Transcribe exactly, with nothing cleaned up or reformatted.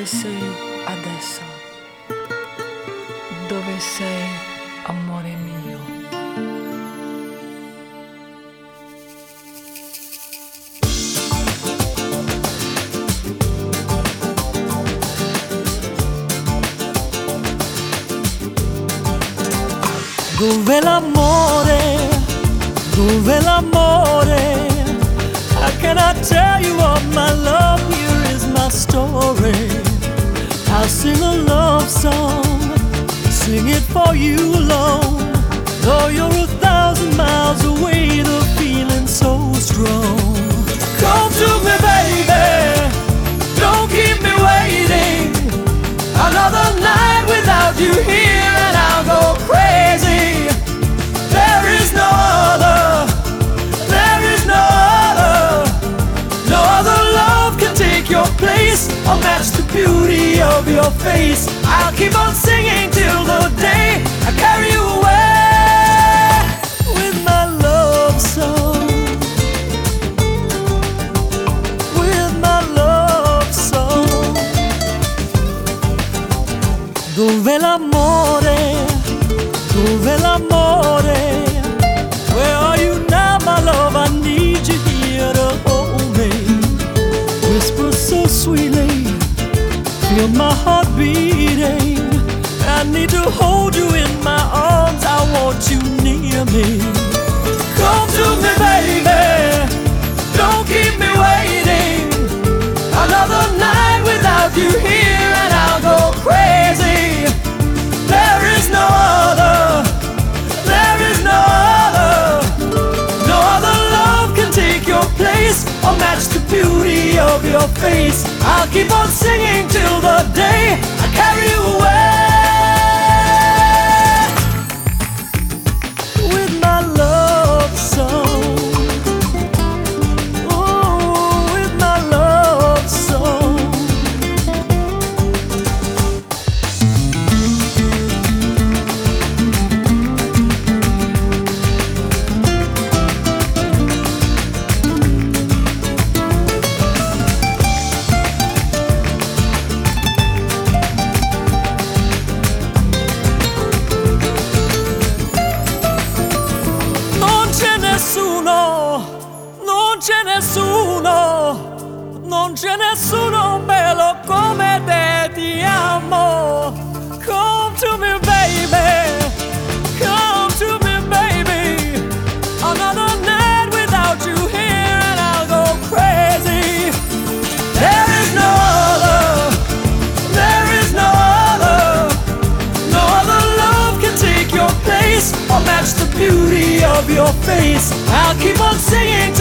Dove sei adesso? Dove sei, amore mio? Dov'è l'amore? Dov'è l'amore? How can I tell you of my love? Here is my story. I'll sing a love song, sing it for you alone. Though you're a thousand miles away, the feeling's so strong. Come to me, baby, don't keep me waiting. Another night without you here and I'll go crazy. There is no other, there is no other. No other love can take your place or match the beauty of your face. I'll keep on singing till the day I carry you away with my love song, with my love song. Dov'è l'amore? Dov'è l'amore? Where are you now, my love? I need you here to hold me. Whisper so sweetly, feel my heart beating. I need to hold you in my arms, I want you near me. Come to me, baby, don't keep me waiting. Another night without you here and I'll go crazy. There is no other, there is no other. No other love can take your place or match the beauty of your face. I'll keep on singing till the day I carry you away with my love song. Oh, with my love song. Non c'è nessuno, non c'è nessuno bello come te, ti amo. Come to me, baby, come to me, baby. Another night without you here and I'll go crazy. There is no other, there is no other. No other love can take your place or match the beauty of your face. I'll keep on singing